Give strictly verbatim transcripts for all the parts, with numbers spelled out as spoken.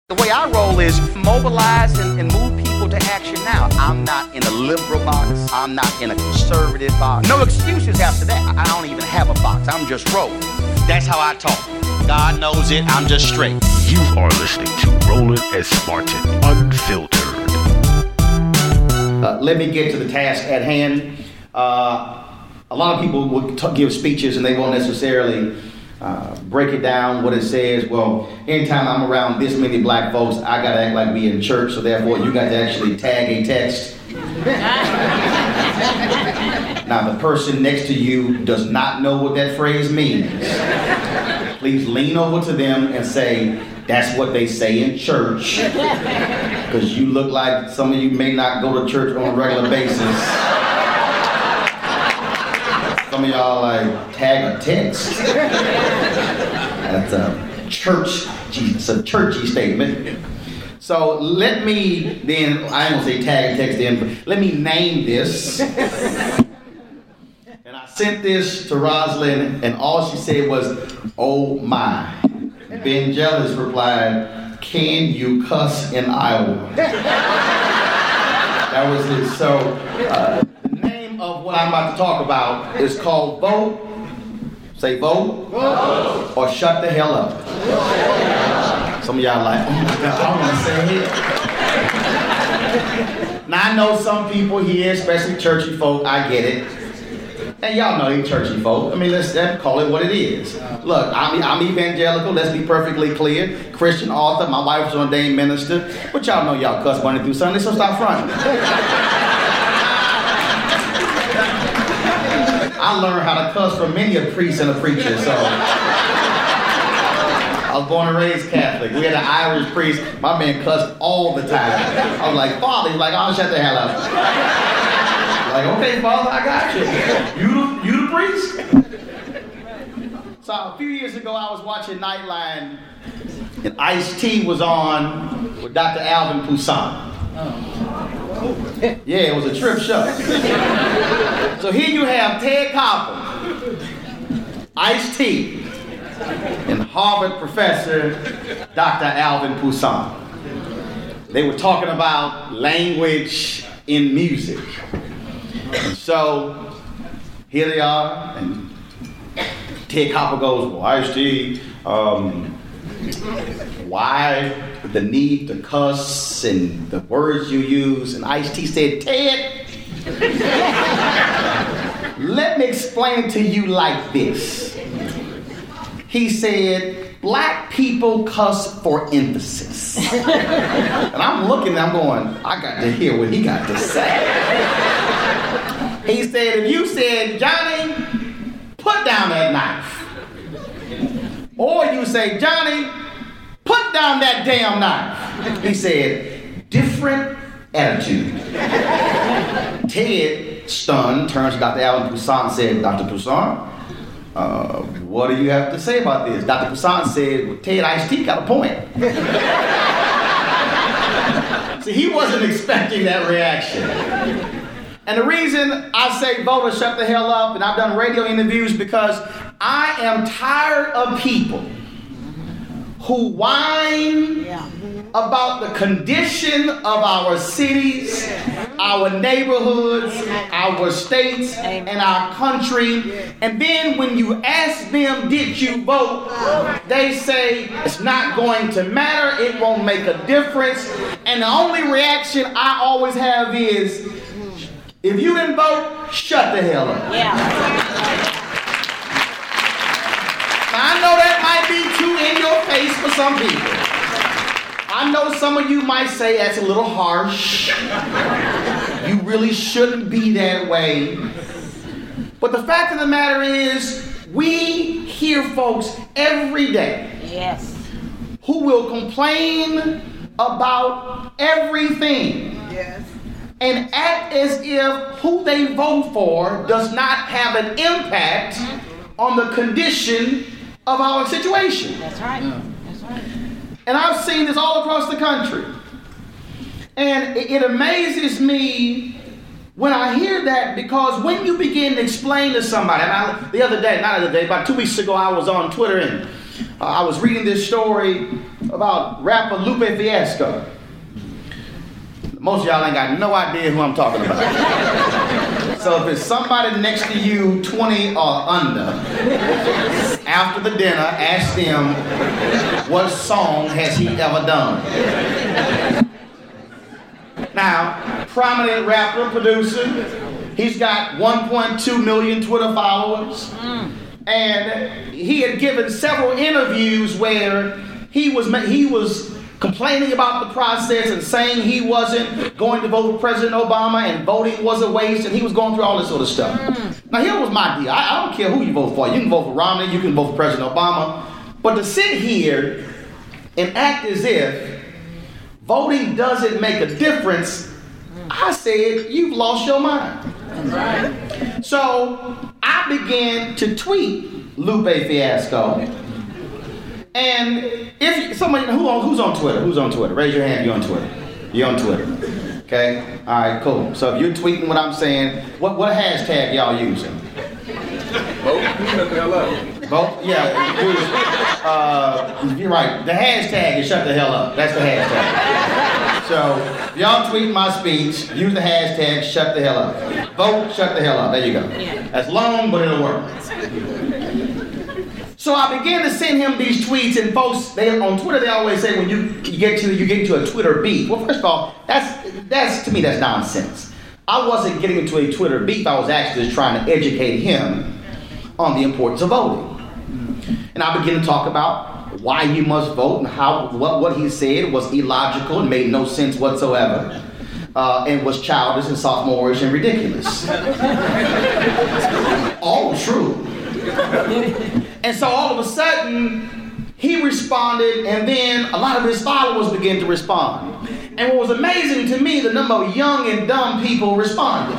The way I roll is mobilize and, and move people to action now. I'm not in a liberal box. I'm not in a conservative box. No excuses after that. I don't even have a box. I'm just rolling. That's how I talk. God knows it. I'm just straight. You are listening to Roland S. Martin Unfiltered. Uh, let me get to the task at hand. Uh, a lot of people will t- give speeches and they won't necessarily Uh, break it down what it says. Well, anytime I'm around this many black folks, I gotta act like we in church, so therefore you got to actually tag a text. Now the person next to you does not know what that phrase means. Please lean over to them and say, that's what they say in church, because you look like some of you may not go to church on a regular basis. Some of y'all like tag a text. That's a church, it's a churchy statement. So let me then, I ain't gonna say tag a text then, but let me name this. And I sent this to Rosalind, and all she said was, oh my. Ben Jealous replied, can you cuss in Iowa? That was it. So, uh, of what I'm about to talk about is called Vote. Say vote. Vote. Or shut the hell up. Some of y'all like, oh my God, I want to say it. Now I know some people here, especially churchy folk, I get it. And y'all know they churchy folk. I mean, let's, let's call it what it is. Look, I'm, I'm evangelical, let's be perfectly clear. Christian author, my wife's an ordained minister. But y'all know y'all cuss Monday through Sunday, so stop fronting. I learned how to cuss from many a priest and a preacher, so. I was born and raised Catholic. We had an Irish priest. My man cussed all the time. I was like, Father. He's like, oh, shut the hell up. Like, okay, Father, I got you. You the, you the priest? So a few years ago, I was watching Nightline, and Ice-T was on with Doctor Alvin Toussaint. Yeah, it was a trip show. So here you have Ted Koppel, Ice-T, and Harvard professor Doctor Alvin Toussaint. They were talking about language in music. And so here they are, and Ted Koppel goes, well, Ice-T, um, why the need to cuss and the words you use? And Ice-T said, Ted, let me explain to you like this. He said, black people cuss for emphasis. And I'm looking, I'm going, I got to hear what he got to say. He said, if you said, Johnny, put down that knife. Or you say, Johnny, put down that damn knife. He said, different attitude. Ted, stunned, turns to Doctor Alvin Toussaint and said, Doctor Toussaint, uh, what do you have to say about this? Doctor Toussaint said, well, Ted, Ice-T got a point. See, he wasn't expecting that reaction. And the reason I say vote or shut the hell up, and I've done radio interviews, because I am tired of people who whine about the condition of our cities, our neighborhoods, our states, and our country. And then when you ask them, did you vote? They say, it's not going to matter. It won't make a difference. And the only reaction I always have is, if you didn't vote, shut the hell up. Yeah. Now, I know that might be too in your face for some people. I know some of you might say that's a little harsh. You really shouldn't be that way. But the fact of the matter is, we hear folks every day. Yes. Who will complain about everything. Yes. And act as if who they vote for does not have an impact on the condition of our situation. That's right. That's right. And I've seen this all across the country. And it, it amazes me when I hear that, because when you begin to explain to somebody, and I, the other day, not the other day, about two weeks ago, I was on Twitter and uh, I was reading this story about rapper Lupe Fiasco. Most of y'all ain't got no idea who I'm talking about. So if it's somebody next to you, twenty or under, after the dinner, ask them, what song has he ever done? Now, prominent rapper, producer, he's got one point two million Twitter followers. And he had given several interviews where he was he was complaining about the process and saying he wasn't going to vote for President Obama and voting was a waste, and he was going through all this sort of stuff. Mm. Now, here was my deal. I, I don't care who you vote for. You can vote for Romney, you can vote for President Obama. But to sit here and act as if voting doesn't make a difference, I said, you've lost your mind. Right. So I began to tweet Lupe Fiasco. And if somebody who on, who's on Twitter, who's on Twitter? Raise your hand. You're on Twitter. You're on Twitter. Okay. All right. Cool. So if you're tweeting what I'm saying, what what hashtag y'all using? Vote. Shut the hell up. Vote. Yeah. Uh, you're right. The hashtag is shut the hell up. That's the hashtag. So if y'all tweet my speech, use the hashtag shut the hell up. Vote. Shut the hell up. There you go. That's long, but it'll work. So I began to send him these tweets, and folks, they on Twitter they always say when you, you get to you get into a Twitter beef. Well, first of all, that's that's to me that's nonsense. I wasn't getting into a Twitter beef. I was actually just trying to educate him on the importance of voting. And I began to talk about why you must vote and how what, what he said was illogical and made no sense whatsoever, uh, and was childish and sophomorish and ridiculous. All true. And so all of a sudden, he responded, and then a lot of his followers began to respond. And what was amazing to me, the number of young and dumb people responded.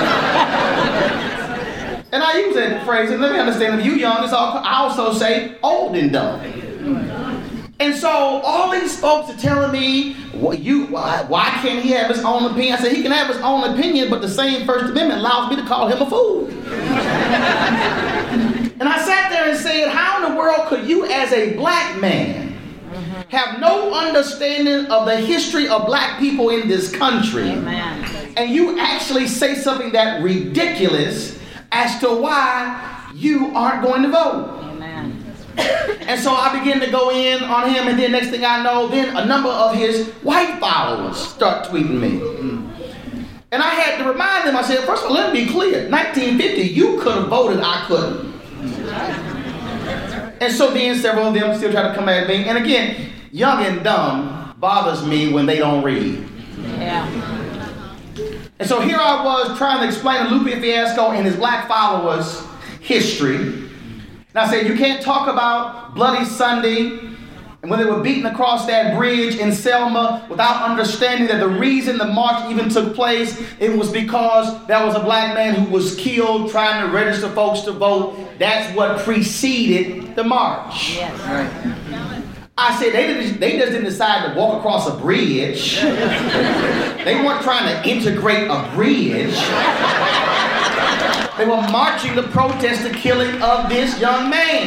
And I use that phrase, and let me understand, if you young, it's all, I also say old and dumb. And so all these folks are telling me, well, you, why, why can't he have his own opinion? I said, he can have his own opinion, but the same First Amendment allows me to call him a fool. And I sat there and said, how in the world could you as a black man have no understanding of the history of black people in this country, Amen. And you actually say something that ridiculous as to why you aren't going to vote? Amen. And so I began to go in on him, and then next thing I know, then a number of his white followers start tweeting me. And I had to remind them, I said, first of all, let me be clear. nineteen fifty, you could have voted, I couldn't. And so then several of them still try to come at me. And again, young and dumb bothers me when they don't read. Yeah. And so here I was trying to explain to Lupe Fiasco and his black followers history. And I said, you can't talk about Bloody Sunday and when they were beaten across that bridge in Selma without understanding that the reason the march even took place, it was because there was a black man who was killed trying to register folks to vote. That's what preceded the march. Yes. Right. I said, they, didn't, they just didn't decide to walk across a bridge. They weren't trying to integrate a bridge. They were marching to protest the killing of this young man.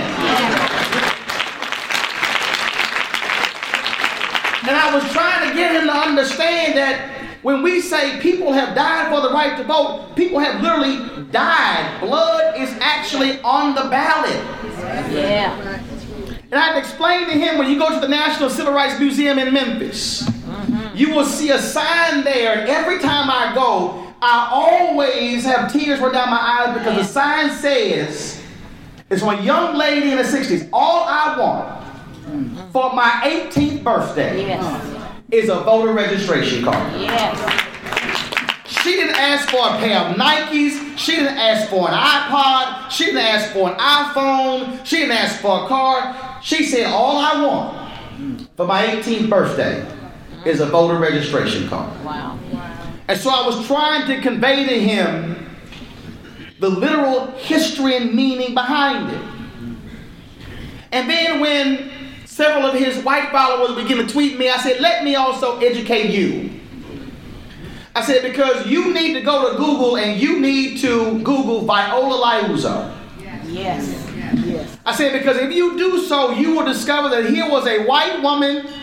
And I was trying to get him to understand that when we say people have died for the right to vote, people have literally died. Blood is actually on the ballot. Yeah. And I had explained to him, when you go to the National Civil Rights Museum in Memphis, mm-hmm. you will see a sign there. And every time I go, I always have tears run down my eyes because the sign says, it's from a young lady in the sixties, all I want for my eighteenth birthday yes. is a voter registration card. Yes. She didn't ask for a pair of Nikes. She didn't ask for an iPod. She didn't ask for an iPhone. She didn't ask for a car. She said, all I want for my eighteenth birthday is a voter registration card. Wow. And so I was trying to convey to him the literal history and meaning behind it. And then when several of his white followers began to tweet me, I said, let me also educate you. I said, because you need to go to Google and you need to Google Viola Liuzzo. Yes. Yes. I said, because if you do so, you will discover that here was a white woman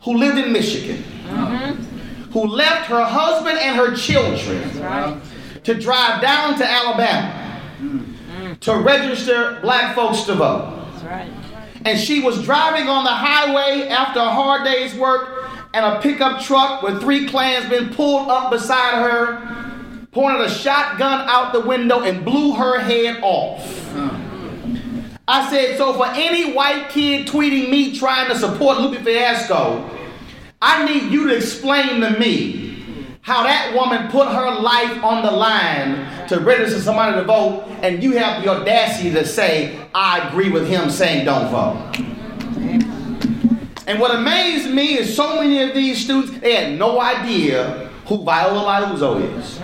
who lived in Michigan, Mm-hmm. who left her husband and her children Right. to drive down to Alabama Mm-hmm. to register black folks to vote. That's right. And she was driving on the highway after a hard day's work, and a pickup truck with three Klansmen pulled up beside her, pointed a shotgun out the window, and blew her head off. I said, so for any white kid tweeting me trying to support Lupe Fiasco, I need you to explain to me how that woman put her life on the line to register somebody to vote, and you have the audacity to say, I agree with him saying don't vote. And what amazed me is so many of these students, they had no idea who Viola Liuzzo is.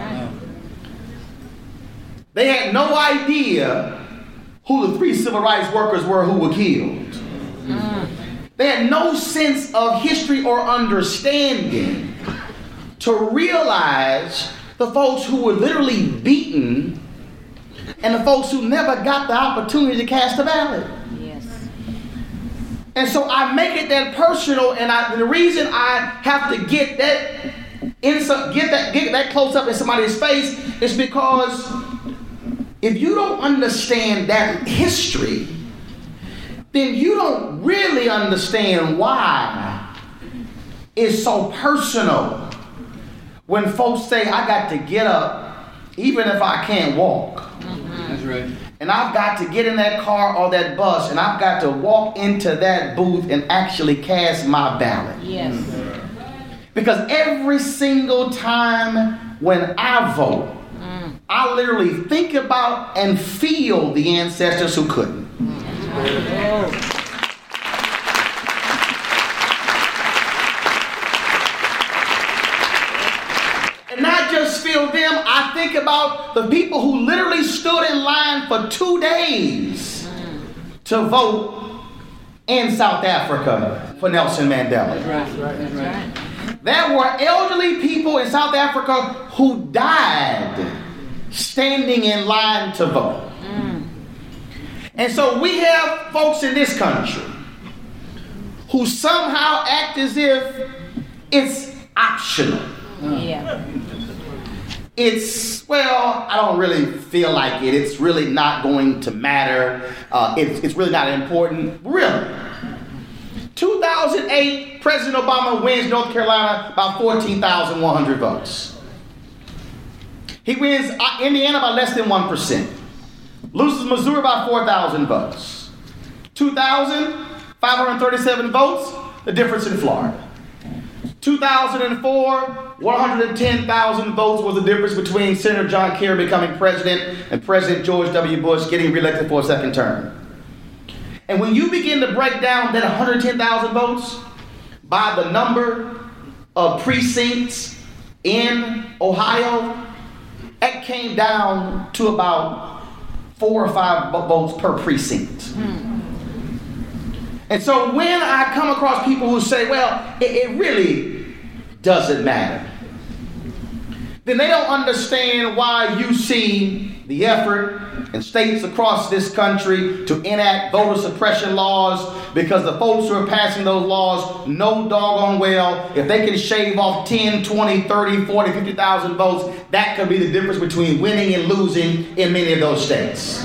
They had no idea who the three civil rights workers were who were killed. Mm. They had no sense of history or understanding to realize the folks who were literally beaten and the folks who never got the opportunity to cast a ballot. Yes. And so I make it that personal, and I, the reason I have to get that inside, get that get that close up in somebody's face is because if you don't understand that history, then you don't really understand why it's so personal when folks say, I got to get up even if I can't walk. Mm-hmm. That's right. And I've got to get in that car or that bus, and I've got to walk into that booth and actually cast my ballot. Yes. Because every single time when I vote, mm. I literally think about and feel the ancestors who couldn't. Oh. And not just feel them, I think about the people who literally stood in line for two days to vote in South Africa for Nelson Mandela. That's right. That's right. There were elderly people in South Africa who died standing in line to vote. Mm. And so we have folks in this country who somehow act as if it's optional. Yeah. It's, well, I don't really feel like it. It's really not going to matter. Uh, it's, it's really not important. Really. two thousand eight, President Obama wins North Carolina by fourteen thousand one hundred votes. He wins Indiana by less than one percent. Loses Missouri by four thousand votes. two thousand, five hundred thirty-seven votes, the difference in Florida. two thousand four, one hundred ten thousand votes was the difference between Senator John Kerry becoming president and President George W. Bush getting reelected for a second term. And when you begin to break down that one hundred ten thousand votes by the number of precincts in Ohio, that came down to about four or five votes per precinct. Mm. And so when I come across people who say, well, it, it really doesn't matter, then they don't understand why you see the effort in states across this country to enact voter suppression laws, because the folks who are passing those laws know doggone well if they can shave off ten, twenty, thirty, forty, fifty thousand votes, that could be the difference between winning and losing in many of those states.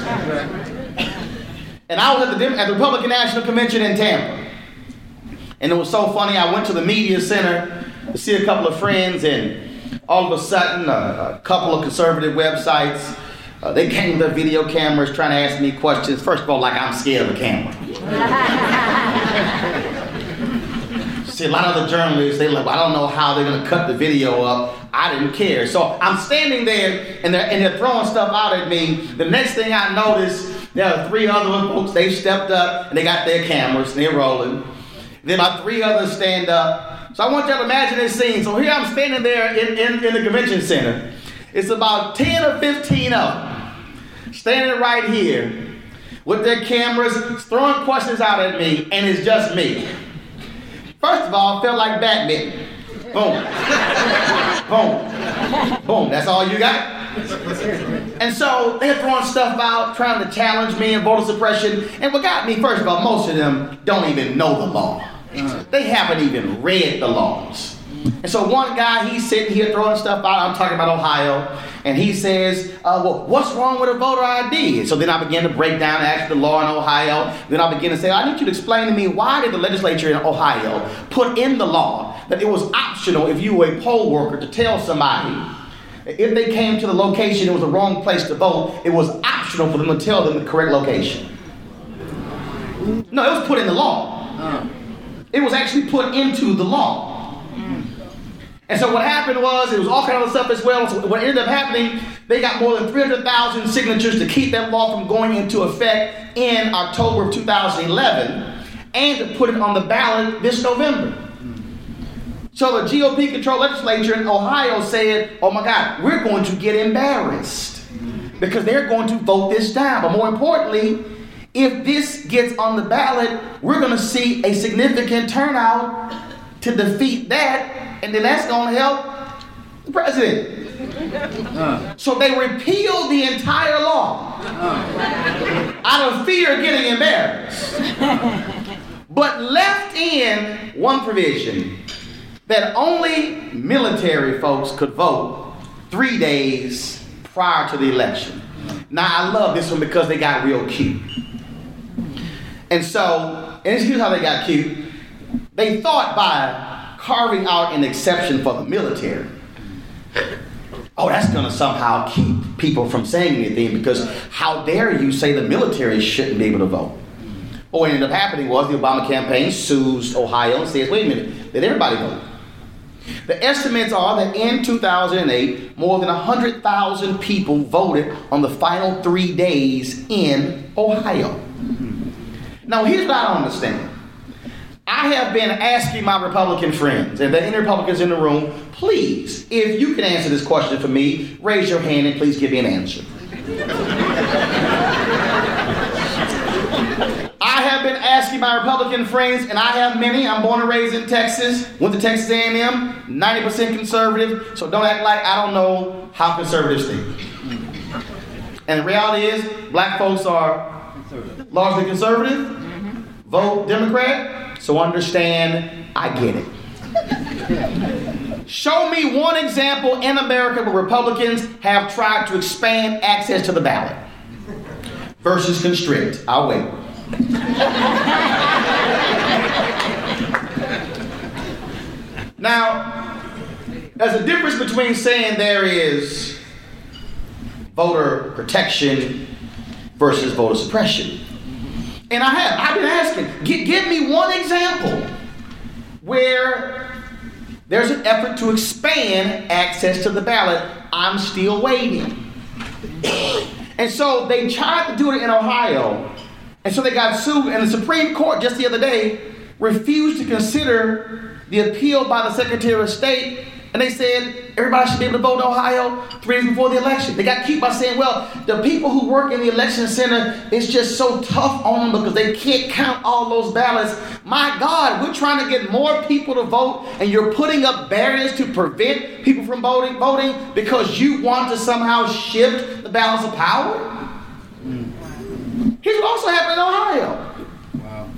And I was at the, at the Republican National Convention in Tampa. And it was so funny, I went to the media center to see a couple of friends, and all of a sudden, a, a couple of conservative websites, uh, they came to video cameras trying to ask me questions. First of all, like I'm scared of a camera. See, a lot of the journalists, they like, well, I don't know how they're going to cut the video up. I didn't care. So I'm standing there, and they're, and they're throwing stuff out at me. The next thing I noticed, there are three other folks, they stepped up, and they got their cameras, and they're rolling. Then my three others stand up. So I want y'all to imagine this scene. So here I'm standing there in, in, in the convention center. It's about ten or fifteen of them standing right here with their cameras, throwing questions out at me, and it's just me. First of all, I felt like Batman. Boom. Boom. Boom. That's all you got? And so they're throwing stuff out, trying to challenge me in voter suppression. And what got me, first of all, most of them don't even know the law. They haven't even read the laws. And so one guy, he's sitting here throwing stuff out. I'm talking about Ohio. And he says, uh, well, what's wrong with a voter I D? So then I began to break down actually the law in Ohio. Then I began to say, I need you to explain to me, why did the legislature in Ohio put in the law that it was optional if you were a poll worker to tell somebody if they came to the location it was the wrong place to vote, it was optional for them to tell them the correct location. No, it was put in the law. It was actually put into the law. And so what happened was, it was all kind of stuff as well. So what ended up happening, they got more than three hundred thousand signatures to keep that law from going into effect in October of two thousand eleven, and to put it on the ballot this November. So the G O P-controlled legislature in Ohio said, oh my God, we're going to get embarrassed because they're going to vote this down. But more importantly, if this gets on the ballot, we're going to see a significant turnout to defeat that. And then that's going to help the president. Uh. So they repealed the entire law uh. out of fear of getting embarrassed. But left in one provision that only military folks could vote three days prior to the election. Now, I love this one because they got real cute. And so, and here's how they got cute. They thought by carving out an exception for the military, oh, that's going to somehow keep people from saying anything, because how dare you say the military shouldn't be able to vote? Well, what ended up happening was the Obama campaign sues Ohio and says, wait a minute, did everybody vote? The estimates are that in two thousand eight, more than one hundred thousand people voted on the final three days in Ohio. Now, here's what I don't understand. I have been asking my Republican friends, and there are any Republicans in the room, please, if you can answer this question for me, raise your hand and please give me an answer. I have been asking my Republican friends, and I have many. I'm born and raised in Texas, went to Texas A and M, ninety percent conservative, so don't act like I don't know how conservatives think. And the reality is, black folks are largely conservative, vote Democrat. So understand, I get it. Show me one example in America where Republicans have tried to expand access to the ballot versus constrict. I'll wait. Now, there's a difference between saying there is voter protection versus voter suppression. And I have. I've been asking, give, give me one example where there's an effort to expand access to the ballot. I'm still waiting. And so they tried to do it in Ohio. And so they got sued. And the Supreme Court just the other day refused to consider the appeal by the Secretary of State. And they said everybody should be able to vote in Ohio three days before the election. They got cute by saying, well, the people who work in the election center, it's just so tough on them because they can't count all those ballots. My God, we're trying to get more people to vote, and you're putting up barriers to prevent people from voting, voting because you want to somehow shift the balance of power? Mm. Here's what also happened in Ohio. Wow.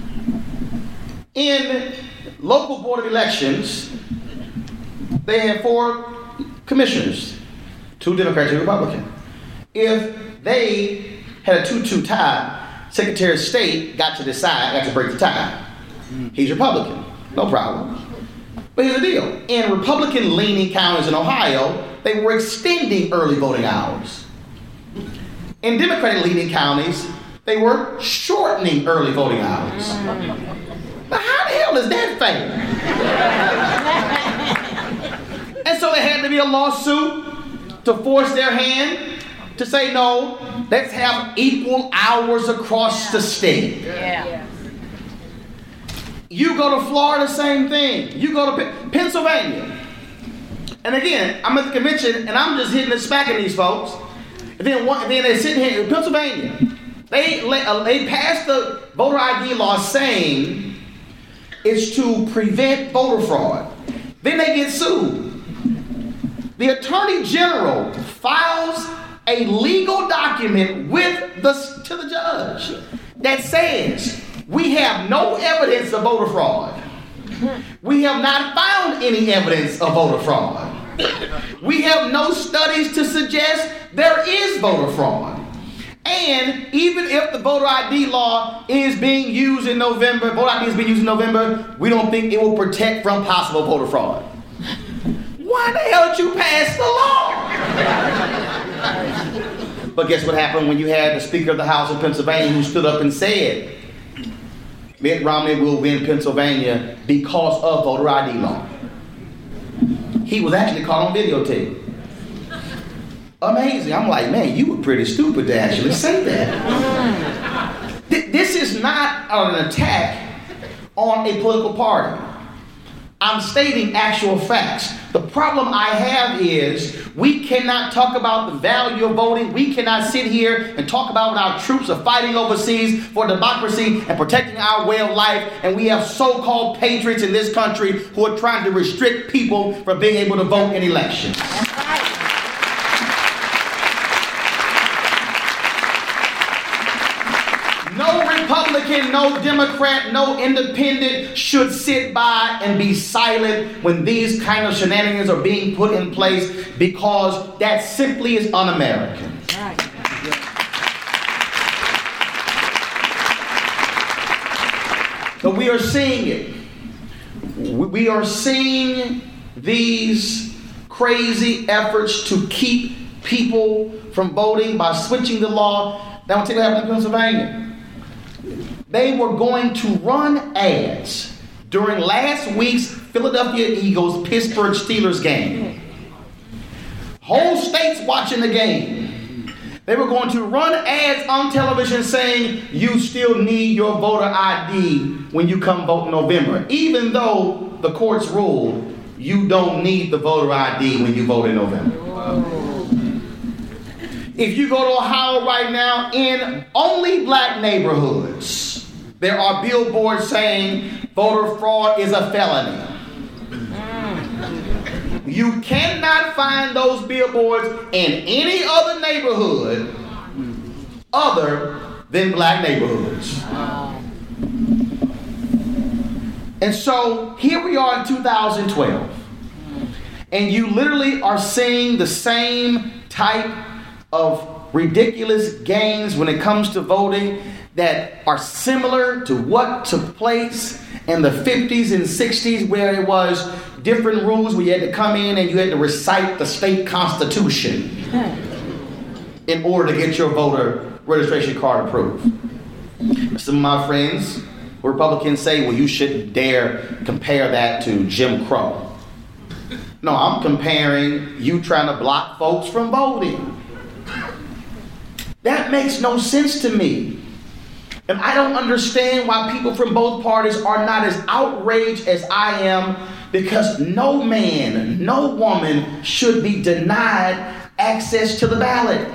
In local board of elections, they had four commissioners, two Democrats, two Republican. If they had a two two tie, Secretary of State got to decide, got to break the tie. He's Republican, no problem. But here's the deal. In Republican-leaning counties in Ohio, they were extending early voting hours. In Democratic-leaning counties, they were shortening early voting hours. Now, how the hell is that fair? And so there had to be a lawsuit to force their hand to say, no, let's have equal hours across the state. Yeah. You go to Florida, same thing. You go to P- Pennsylvania. And again, I'm at the convention, and I'm just hitting and smacking these folks. And then, one, and then they're sitting here in Pennsylvania. They, uh, they passed the voter I D law saying it's to prevent voter fraud. Then they get sued. The Attorney General files a legal document with the, to the judge that says We have no evidence of voter fraud. We have not found any evidence of voter fraud. We have no studies to suggest there is voter fraud. And even if the voter I D law is being used in November, voter I D is being used in November, we don't think it will protect from possible voter fraud. Why the hell did you pass the law? But guess what happened when you had the Speaker of the House of Pennsylvania who stood up and said, Mitt Romney will win Pennsylvania because of voter I D law. He was actually caught on videotape. Amazing. I'm like, man, you were pretty stupid to actually say that. Th- this is not an attack on a political party. I'm stating actual facts. The problem I have is we cannot talk about the value of voting. We cannot sit here and talk about when our troops are fighting overseas for democracy and protecting our way of life, and we have so-called patriots in this country who are trying to restrict people from being able to vote in elections. No Republican, no Democrat, no independent should sit by and be silent when these kind of shenanigans are being put in place, because that simply is un-American. Right. But we are seeing it. We are seeing these crazy efforts to keep people from voting by switching the law. Now, I'll tell you what happened in Pennsylvania. They were going to run ads during last week's Philadelphia Eagles Pittsburgh Steelers game. Whole state's watching the game. They were going to run ads on television saying you still need your voter I D when you come vote in November, even though the courts ruled you don't need the voter I D when you vote in November. If you go to Ohio right now, in only black neighborhoods, there are billboards saying voter fraud is a felony. You cannot find those billboards in any other neighborhood other than black neighborhoods. And so here we are in two thousand twelve, and you literally are seeing the same type of ridiculous games when it comes to voting that are similar to what took place in the fifties and sixties, where it was different rules where you had to come in and you had to recite the state constitution in order to get your voter registration card approved. Some of my friends, Republicans, say, well, you shouldn't dare compare that to Jim Crow. No, I'm comparing you trying to block folks from voting. That makes no sense to me. And I don't understand why people from both parties are not as outraged as I am, because no man, no woman should be denied access to the ballot.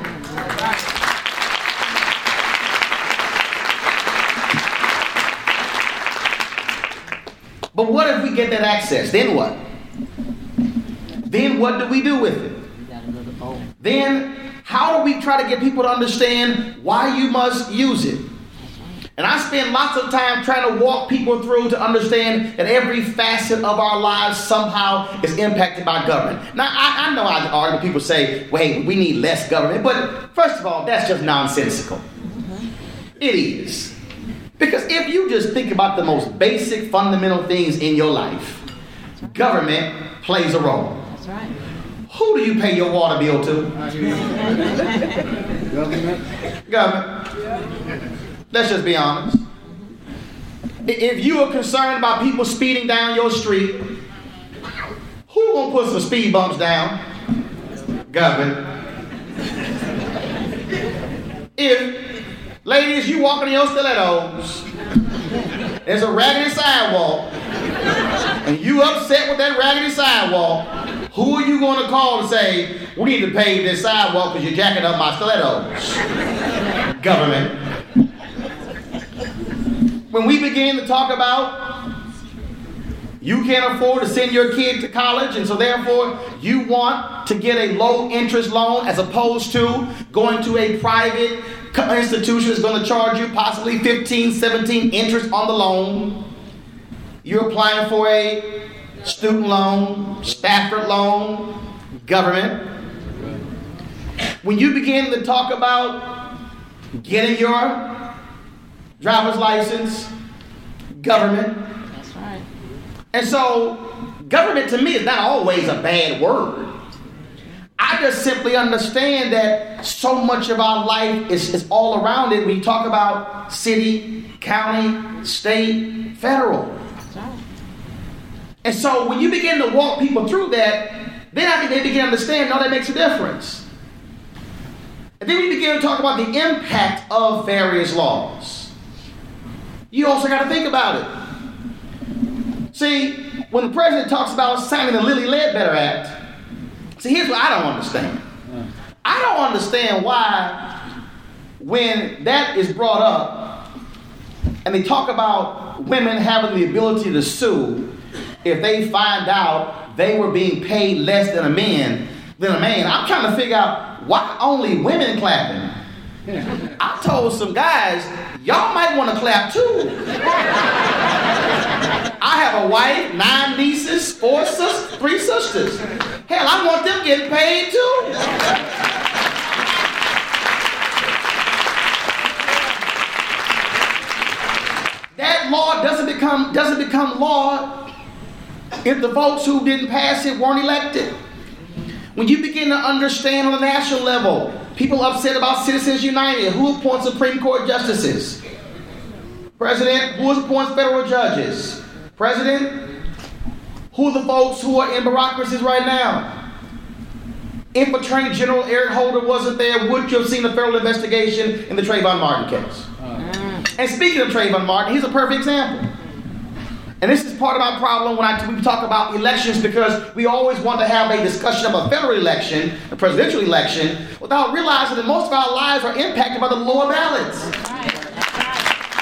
But what if we get that access? Then what? Then what do we do with it? Then how do we try to get people to understand why you must use it? And I spend lots of time trying to walk people through to understand that every facet of our lives somehow is impacted by government. Now, I, I know I argue, people say, well, hey, we need less government. But first of all, that's just nonsensical. Mm-hmm. It is. Because if you just think about the most basic fundamental things in your life, government plays a role. That's right. Who do you pay your water bill to? Government. Government. Let's just be honest. If you are concerned about people speeding down your street, who gonna put some speed bumps down? Government. If, ladies, you walking in your stilettos, there's a raggedy sidewalk, and you upset with that raggedy sidewalk, who are you going to call to say, we need to pave this sidewalk because you're jacking up my stilettos? Government. When we begin to talk about you can't afford to send your kid to college, and so therefore you want to get a low interest loan as opposed to going to a private institution is going to charge you possibly fifteen, seventeen interest on the loan. You're applying for a student loan, Stafford loan, government. When you begin to talk about getting your driver's license, government. That's right. And so, government to me is not always a bad word. I just simply understand that so much of our life is, is all around it when you talk about city, county, state, federal. That's right. And so when you begin to walk people through that, then I think they begin to understand, no, that makes a difference. And then we begin to talk about the impact of various laws. You also got to think about it. See, when the president talks about signing the Lilly Ledbetter Act, see, here's what I don't understand. I don't understand why when that is brought up and they talk about women having the ability to sue if they find out they were being paid less than a man, than a man, I'm trying to figure out why only women clapping. I told some guys, y'all might want to clap too. I have a wife, nine nieces, four sisters, three sisters. Hell, I want them getting paid too. That law doesn't become doesn't become law if the votes who didn't pass it weren't elected. When you begin to understand on the national level, people upset about Citizens United, who appoints Supreme Court justices? President, who appoints federal judges? President, who are the folks who are in bureaucracies right now? If Attorney General Eric Holder wasn't there, would you have seen a federal investigation in the Trayvon Martin case? Uh. And speaking of Trayvon Martin, he's a perfect example. And this is part of my problem when I, we talk about elections, because we always want to have a discussion of a federal election, a presidential election, without realizing that most of our lives are impacted by the lower ballots. That's right. That's right.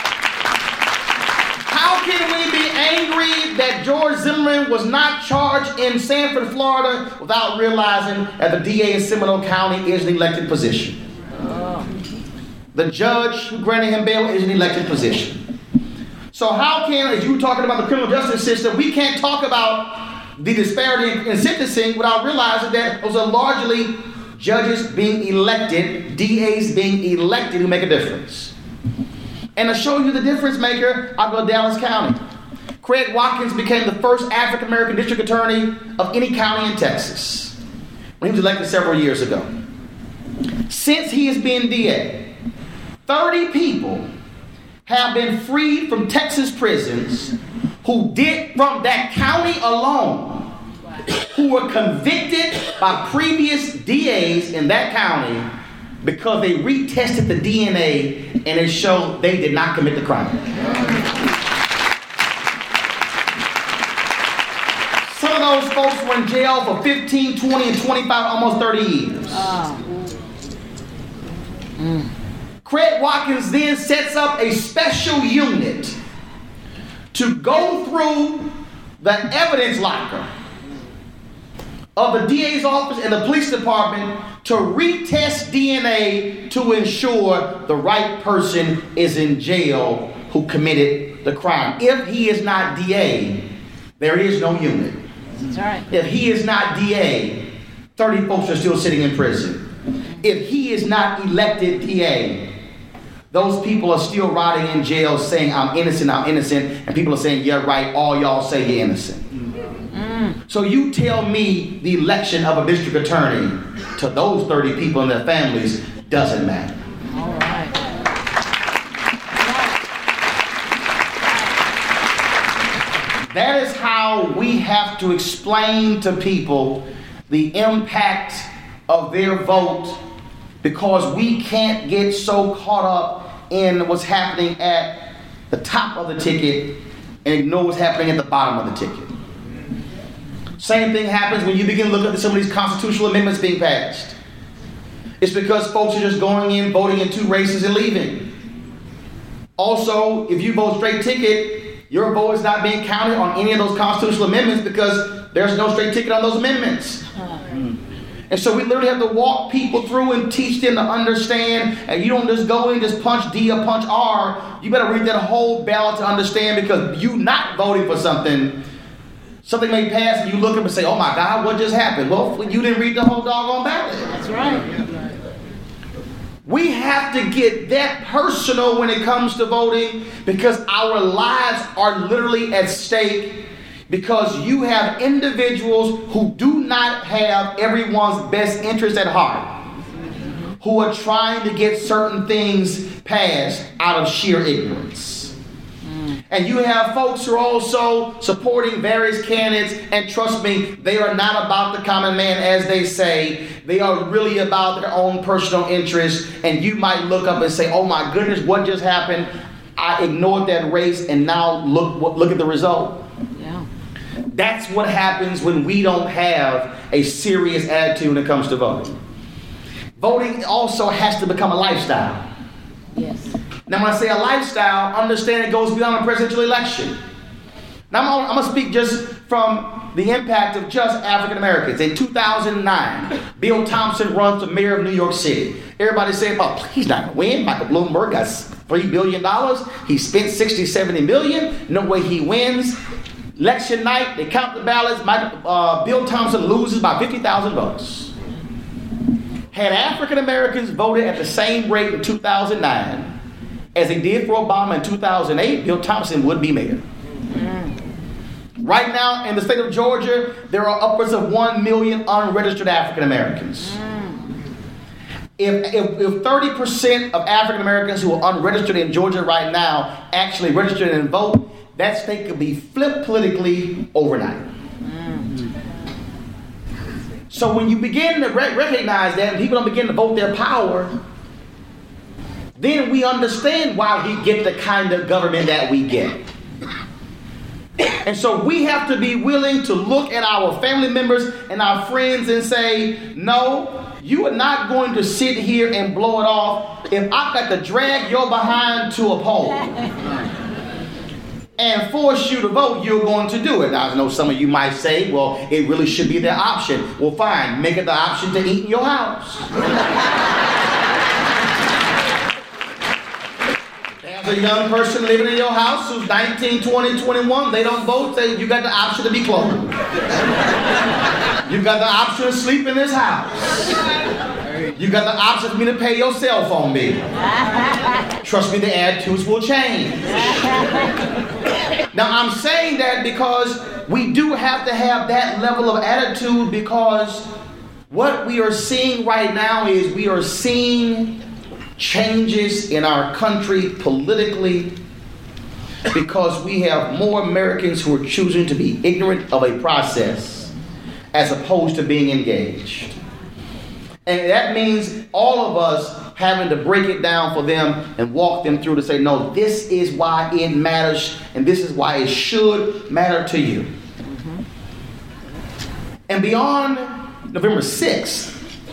How can we be angry that George Zimmerman was not charged in Sanford, Florida, without realizing that the D A in Seminole County is an elected position? Oh. The judge who granted him bail is an elected position. So how can, as you were talking about the criminal justice system, we can't talk about the disparity in sentencing without realizing that those are largely judges being elected, D As being elected who make a difference. And to show you the difference maker, I'll go to Dallas County. Craig Watkins became the first African-American district attorney of any county in Texas when he was elected several years ago. Since he has been D A, thirty people have been freed from Texas prisons who did, from that county alone, who were convicted by previous D As in that county because they retested the D N A and it showed they did not commit the crime. Some of those folks were in jail for fifteen, twenty, and twenty-five, almost thirty years. Oh. Mm. Craig Watkins then sets up a special unit to go through the evidence locker of the D A's office and the police department to retest D N A to ensure the right person is in jail who committed the crime. If he is not D A, there is no unit. That's right. If he is not D A, thirty folks are still sitting in prison. If he is not elected D A, those people are still rotting in jail saying, I'm innocent, I'm innocent. And people are saying, yeah, right, all y'all say you're innocent. Mm. So you tell me the election of a district attorney to those thirty people and their families doesn't matter. All right. That is how we have to explain to people the impact of their vote, because we can't get so caught up in what's happening at the top of the ticket and ignore what's happening at the bottom of the ticket. Same thing happens when you begin to look at some of these constitutional amendments being passed. It's because folks are just going in, voting in two races and leaving. Also, if you vote straight ticket, your vote is not being counted on any of those constitutional amendments because there's no straight ticket on those amendments. And so we literally have to walk people through and teach them to understand. And you don't just go in and just punch D or punch R. You better read that whole ballot to understand, because you not voting for something, something may pass and you look up and say, oh my God, what just happened? Well, you didn't read the whole doggone ballot. That's right. We have to get that personal when it comes to voting, because our lives are literally at stake, because you have individuals who do not have everyone's best interest at heart, who are trying to get certain things passed out of sheer ignorance. And you have folks who are also supporting various candidates, and trust me, they are not about the common man as they say. They are really about their own personal interests. And you might look up and say, oh my goodness, what just happened? I ignored that race, and now look, look at the result. Yeah. That's what happens when we don't have a serious attitude when it comes to voting. Voting also has to become a lifestyle. Yes. Now, when I say a lifestyle, understand it goes beyond a presidential election. Now, I'm, I'm going to speak just from the impact of just African Americans. In two thousand nine, Bill Thompson runs for mayor of New York City. Everybody said, well, he's not going to win. Michael Bloomberg got three billion dollars. He spent sixty, seventy million. No way he wins. Election night, they count the ballots. Michael, uh, Bill Thompson loses by fifty thousand votes. Had African Americans voted at the same rate in two thousand nine as they did for Obama in two thousand eight, Bill Thompson would be mayor. Mm. Right now in the state of Georgia, there are upwards of one million unregistered African Americans. Mm. If, if, if thirty percent of African Americans who are unregistered in Georgia right now actually registered and vote, that state could be flipped politically overnight. Mm. So when you begin to re- recognize that, and people don't begin to vote their power, then we understand why we get the kind of government that we get. And so we have to be willing to look at our family members and our friends and say, no, you are not going to sit here and blow it off if I've got to drag your behind to a poll and force you to vote. You're going to do it. Now, I know some of you might say, well, it really should be their option. Well, fine, make it the option to eat in your house. A young person living in your house who's nineteen, twenty, twenty-one, they don't vote, say you got the option to be clothed. You got the option to sleep in this house. You got the option for me to pay your cell phone bill. Trust me, the attitudes will change. Now, I'm saying that because we do have to have that level of attitude, because what we are seeing right now is we are seeing changes in our country politically, because we have more Americans who are choosing to be ignorant of a process as opposed to being engaged. And that means all of us having to break it down for them and walk them through to say, no, this is why it matters, and this is why it should matter to you. Mm-hmm. And beyond November sixth,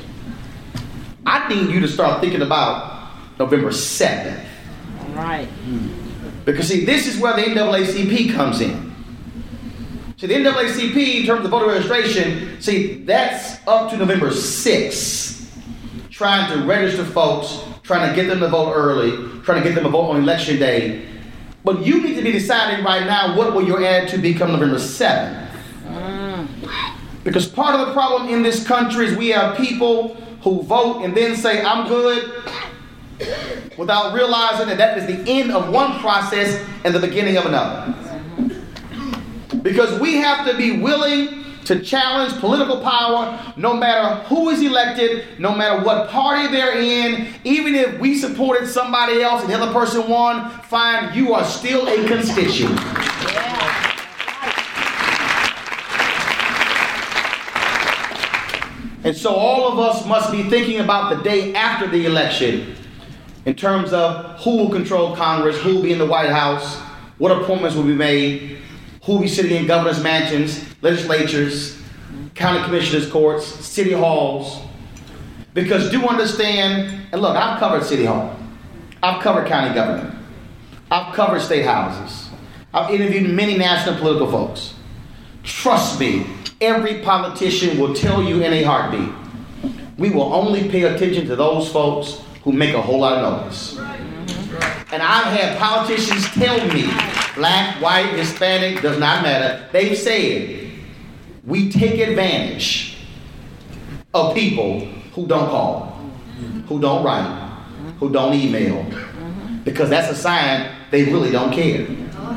I need you to start thinking about November seventh. All right. Because, see, this is where the N double A C P comes in. See, the N double A C P, in terms of voter registration, see, that's up to November sixth. Trying to register folks, trying to get them to vote early, trying to get them to vote on election day. But you need to be deciding right now, what will your attitude become November seventh? Mm. Because part of the problem in this country is we have people who vote and then say, I'm good, without realizing that that is the end of one process and the beginning of another. Because we have to be willing to challenge political power, no matter who is elected, no matter what party they're in. Even if we supported somebody else and the other person won, fine, you are still a constituent. Yeah. And so all of us must be thinking about the day after the election in terms of who will control Congress, who will be in the White House, what appointments will be made, who will be sitting in governor's mansions, legislatures, county commissioners' courts, city halls. Because do understand, and look, I've covered City Hall. I've covered county government. I've covered state houses. I've interviewed many national political folks. Trust me, every politician will tell you in a heartbeat, we will only pay attention to those folks who make a whole lot of noise. And I've had politicians tell me, black, white, Hispanic, does not matter. They've said, we take advantage of people who don't call, who don't write, who don't email, because that's a sign they really don't care.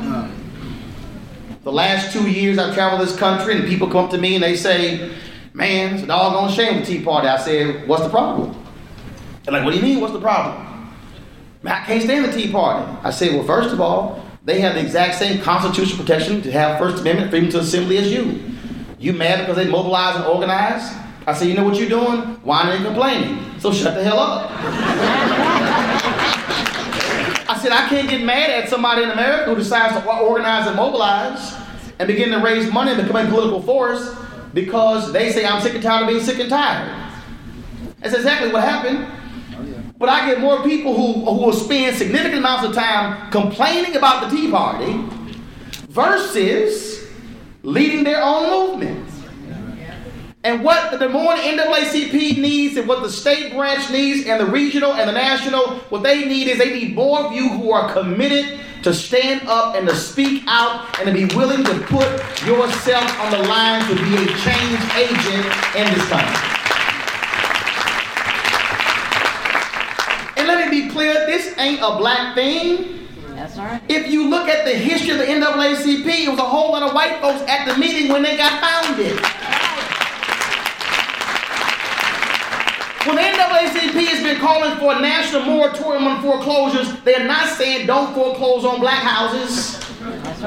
The last two years I've traveled this country and people come up to me and they say, man, it's a doggone shame the Tea Party. I said, what's the problem? They're like, what do you mean, what's the problem? Man, I can't stand the Tea Party. I said, well, first of all, they have the exact same constitutional protection to have First Amendment freedom to assembly as you. You mad because they mobilize and organize? I said, you know what you're doing? Whining and complaining. So shut the hell up. I said, I can't get mad at somebody in America who decides to organize and mobilize and begin to raise money and become a political force because they say I'm sick and tired of being sick and tired. That's exactly what happened. But I get more people who, who will spend significant amounts of time complaining about the Tea Party versus leading their own movement. And what the Des Moines N double A C P needs and what the state branch needs and the regional and the national, what they need is they need more of you who are committed to stand up and to speak out and to be willing to put yourself on the line to be a change agent in this country. And let me be clear, this ain't a black thing. That's right. If you look at the history of the N double A C P, it was a whole lot of white folks at the meeting when they got founded. When the N double A C P has been calling for a national moratorium on foreclosures, they're not saying don't foreclose on black houses. That's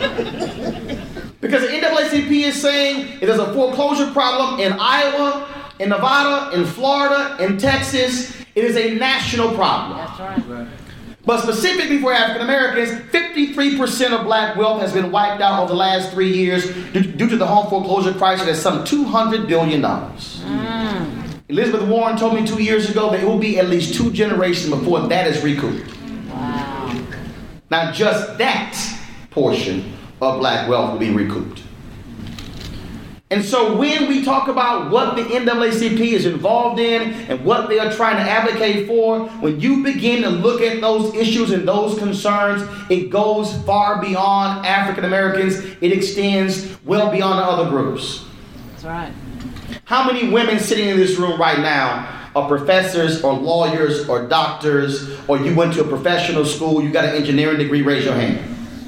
right. Because the N double A C P is saying if there's a foreclosure problem in Iowa, in Nevada, in Florida, in Texas, it is a national problem. That's right. But specifically for African Americans, fifty-three percent of black wealth has been wiped out over the last three years due, due to the home foreclosure crisis at some two hundred billion dollars. Mm. Elizabeth Warren told me two years ago that it will be at least two generations before that is recouped. Wow. Now just that portion of black wealth will be recouped. And so when we talk about what the N double A C P is involved in and what they are trying to advocate for, when you begin to look at those issues and those concerns, it goes far beyond African Americans. It extends well beyond the other groups. That's right. How many women sitting in this room right now are professors or lawyers or doctors, or you went to a professional school, you got an engineering degree? Raise your hand.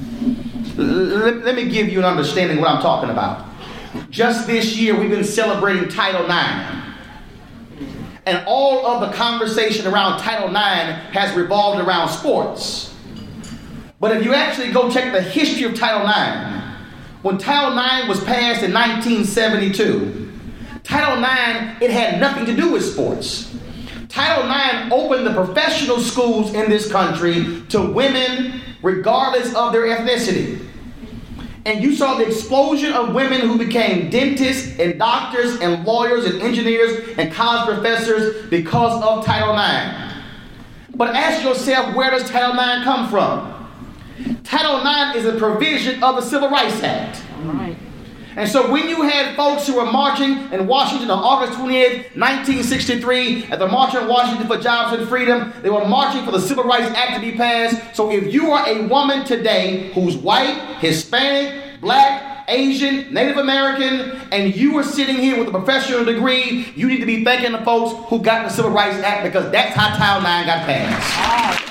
Let, let me give you an understanding of what I'm talking about. Just this year, we've been celebrating Title nine. And all of the conversation around Title nine has revolved around sports. But if you actually go check the history of Title nine, when Title nine was passed in nineteen seventy-two, Title nine, it had nothing to do with sports. Title nine opened the professional schools in this country to women regardless of their ethnicity. And you saw the explosion of women who became dentists and doctors and lawyers and engineers and college professors because of Title nine. But ask yourself, where does Title nine come from? Title nine is a provision of the Civil Rights Act. All right. And so when you had folks who were marching in Washington on August twenty-eighth, nineteen sixty-three, at the March on Washington for Jobs and Freedom, they were marching for the Civil Rights Act to be passed. So if you are a woman today who's white, Hispanic, black, Asian, Native American, and you are sitting here with a professional degree, you need to be thanking the folks who got the Civil Rights Act, because that's how Title nine got passed.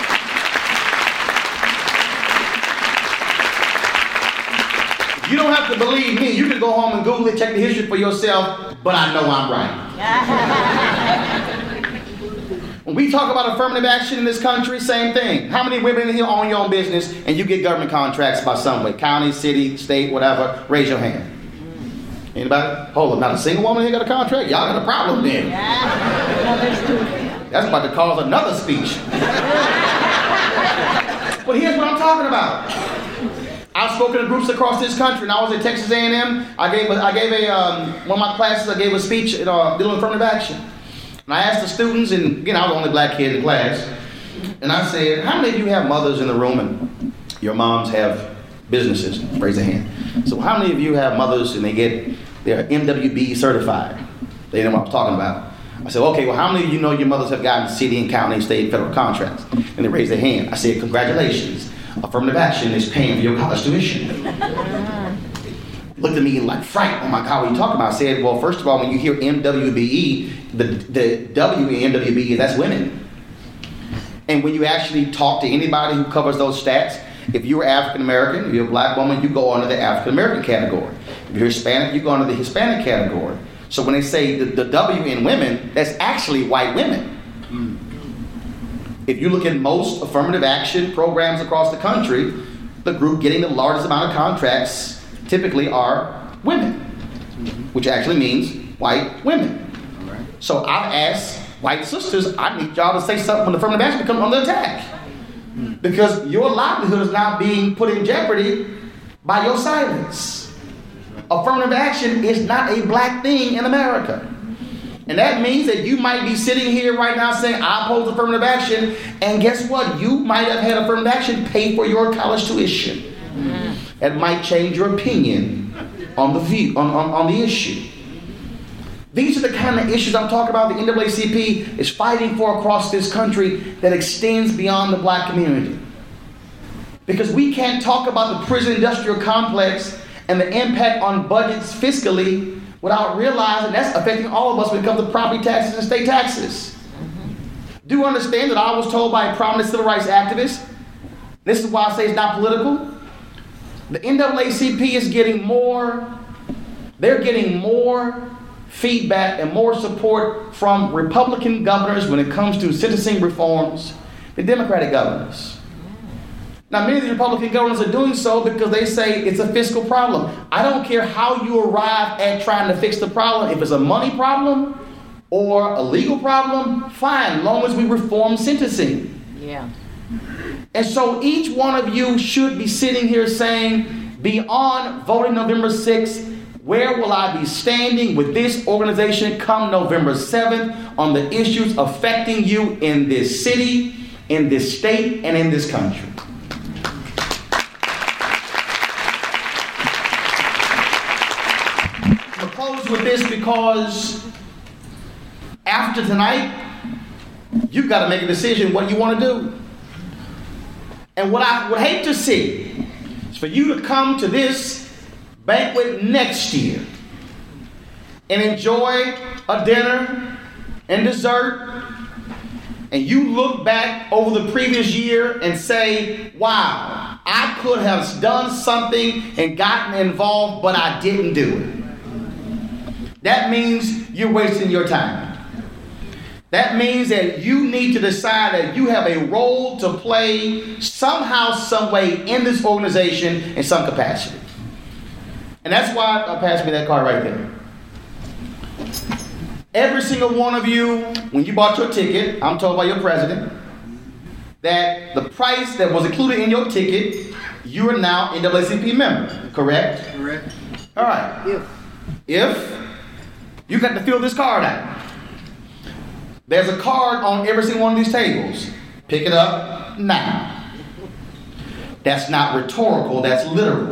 You don't have to believe me. You can go home and Google it, check the history for yourself, but I know I'm right. When we talk about affirmative action in this country, same thing. How many women in here own your own business and you get government contracts by some way? County, city, state, whatever. Raise your hand. Anybody? Hold on. Not a single woman here got a contract? Y'all got a problem then. That's about to cause another speech. But here's what I'm talking about. I've spoken to groups across this country, and I was at Texas A and M. I gave a, I gave a um, one of my classes. I gave a speech at uh, dealing with affirmative action, and I asked the students, and again, I was the only black kid in the class, and I said, "How many of you have mothers in the room, and your moms have businesses?" Raise a hand. So, how many of you have mothers and they get they're M W B certified? They know what I'm talking about. I said, okay, well, how many of you know your mothers have gotten city and county, state, and federal contracts? And they raised their hand. I said, congratulations. Affirmative action is paying for your college tuition. Looked at me like, Frank, oh my God, what are you talking about? I said, well, first of all, when you hear M W B E, the, the W in M W B E, that's women. And when you actually talk to anybody who covers those stats, if you're African American, if you're a black woman, you go under the African American category. If you're Hispanic, you go under the Hispanic category. So when they say the, the W in women, that's actually white women. If you look at most affirmative action programs across the country, the group getting the largest amount of contracts typically are women, which actually means white women. So I've asked white sisters, I need y'all to say something when affirmative action becomes under attack. Because your livelihood is now being put in jeopardy by your silence. Affirmative action is not a black thing in America. And that means that you might be sitting here right now saying, I oppose affirmative action. And guess what? You might have had affirmative action pay for your college tuition. Mm-hmm. That might change your opinion on the view, on, on, on the issue. These are the kind of issues I'm talking about the N double A C P is fighting for across this country that extends beyond the black community. Because we can't talk about the prison industrial complex and the impact on budgets fiscally without realizing that's affecting all of us when it comes to property taxes and state taxes. Mm-hmm. Do understand that I was told by a prominent civil rights activist, this is why I say it's not political, the N double A C P is getting more, they're getting more feedback and more support from Republican governors when it comes to sentencing reforms than Democratic governors. Now, many of the Republican governors are doing so because they say it's a fiscal problem. I don't care how you arrive at trying to fix the problem. If it's a money problem or a legal problem, fine, as long as we reform sentencing. Yeah. And so each one of you should be sitting here saying, beyond voting November sixth, where will I be standing with this organization come November seventh on the issues affecting you in this city, in this state, and in this country? I'm going to close with this because after tonight, you've got to make a decision what you want to do. And what I would hate to see is for you to come to this banquet next year and enjoy a dinner and dessert, and you look back over the previous year and say, wow, I could have done something and gotten involved, but I didn't do it. That means you're wasting your time. That means that you need to decide that you have a role to play somehow, some way in this organization in some capacity. And that's why I passed me that card right there. Every single one of you, when you bought your ticket, I'm told by your president, that the price that was included in your ticket, you are now N double A C P member, correct? Correct. All right. If, if you got to fill this card out. There's a card on every single one of these tables. Pick it up now. That's not rhetorical, that's literal.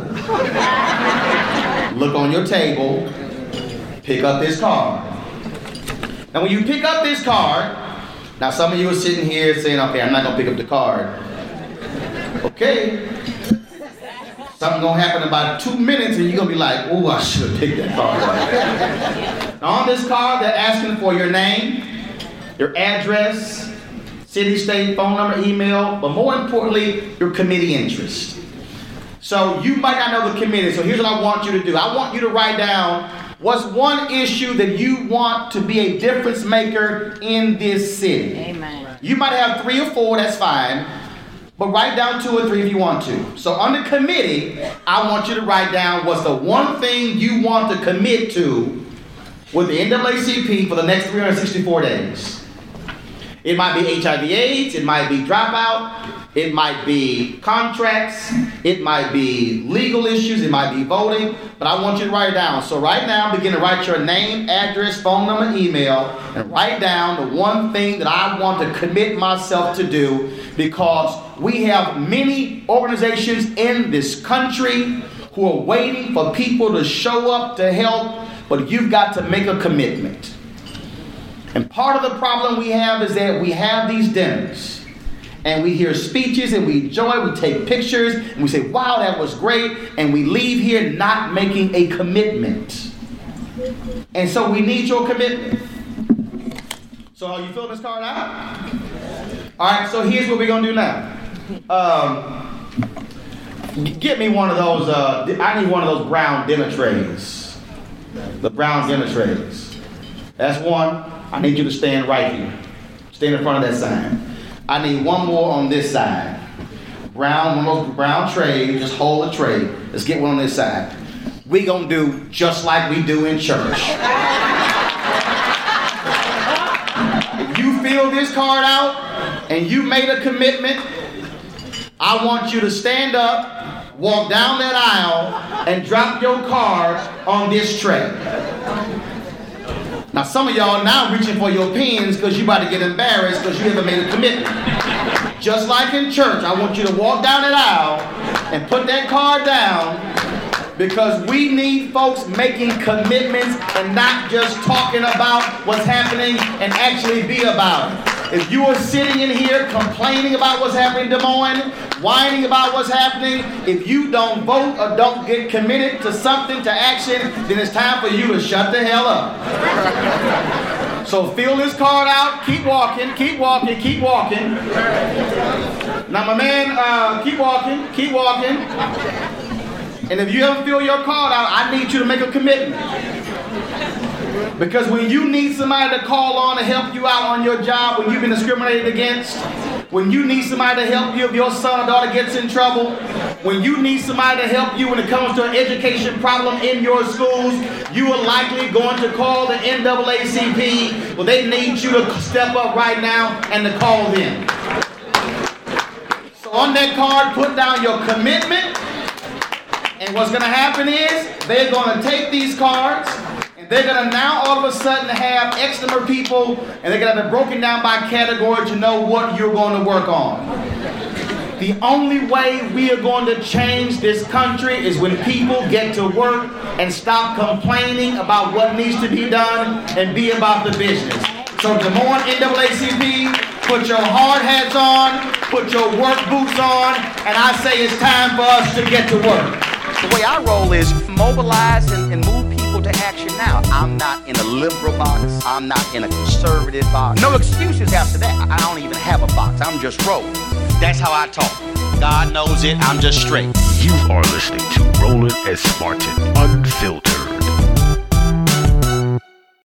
Look on your table, pick up this card. Now when you pick up this card, now some of you are sitting here saying, okay, I'm not going to pick up the card. Okay. Something's going to happen in about two minutes and you're going to be like, oh, I should have picked that card up. Now on this card, they're asking for your name, your address, city, state, phone number, email, but more importantly, your committee interest. So you might not know the committee, so here's what I want you to do. I want you to write down what's one issue that you want to be a difference maker in this city. Amen. You might have three or four, that's fine, but write down two or three if you want to. So under committee, I want you to write down what's the one thing you want to commit to with the N double A C P for the next three hundred sixty-four days. It might be H I V AIDS, it might be dropout, it might be contracts, it might be legal issues, it might be voting, but I want you to write it down. So right now, begin to write your name, address, phone number, email, and write down the one thing that I want to commit myself to do, because we have many organizations in this country who are waiting for people to show up to help, but you've got to make a commitment. And part of the problem we have is that we have these dinners and we hear speeches and we enjoy, we take pictures and we say, wow, that was great. And we leave here not making a commitment. And so we need your commitment. So are you filling this card out? All right, so here's what we're going to do now. Um, get me one of those, uh, I need one of those brown dinner trays. The brown dinner trays. That's one. I need you to stand right here. Stand in front of that sign. I need one more on this side. Brown, one of those brown trays. Just hold a tray. Let's get one on this side. We're going to do just like we do in church. If you fill this card out and you made a commitment, I want you to stand up, walk down that aisle, and drop your card on this tray. Now, some of y'all now reaching for your pens because you're about to get embarrassed because you haven't made a commitment. Just like in church, I want you to walk down that aisle and put that card down because we need folks making commitments and not just talking about what's happening and actually be about it. If you are sitting in here complaining about what's happening in Des Moines, whining about what's happening, if you don't vote or don't get committed to something, to action, then it's time for you to shut the hell up. So fill this card out, keep walking, keep walking, keep walking. Now my man, uh, keep walking, keep walking. And if you ever fill your card out, I need you to make a commitment. Because when you need somebody to call on to help you out on your job, when you've been discriminated against, when you need somebody to help you if your son or daughter gets in trouble, when you need somebody to help you when it comes to an education problem in your schools, you are likely going to call the N double A C P. Well, they need you to step up right now and to call them. So on that card, put down your commitment. And what's going to happen is they're going to take these cards. They're going to now all of a sudden have X number of people, and they're going to have it broken down by category to know what you're going to work on. The only way we are going to change this country is when people get to work and stop complaining about what needs to be done and be about the business. So Des Moines N double A C P, put your hard hats on, put your work boots on, and I say it's time for us to get to work. The way I roll is mobilize and, and move people to action now. I'm not in a liberal box. I'm not in a conservative box. No excuses after that. I don't even have a box. I'm just rolling. That's how I talk. God knows it. I'm just straight. You are listening to Roland S. Martin Unfiltered.